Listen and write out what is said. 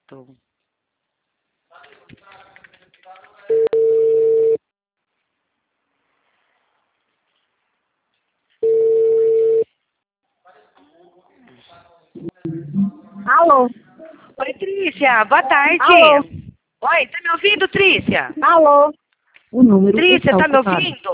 Tô. Alô? Oi, Trícia, boa tarde. Alô? Oi, tá me ouvindo, Trícia? Alô? O número Trícia, está tá me ocupado. ouvindo?